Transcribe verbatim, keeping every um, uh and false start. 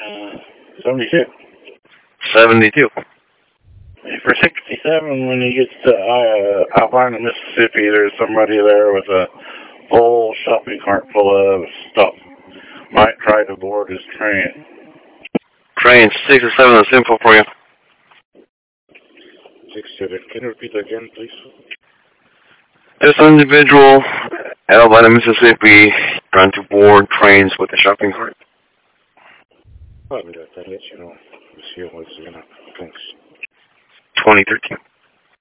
Uh, seventy-two. seventy-two. For sixty-seven, when he gets to uh, Alpine, Mississippi, there's somebody there with a whole shopping cart full of stuff. Might try to board his train. Train sixty-seven is info for you. sixty-seven. Can you repeat that again, please? There's an individual at Alpine, Mississippi, trying to board trains with a shopping cart. Probably that. I'll let you know. We'll see what's going to happen. Thanks. twenty thirteen.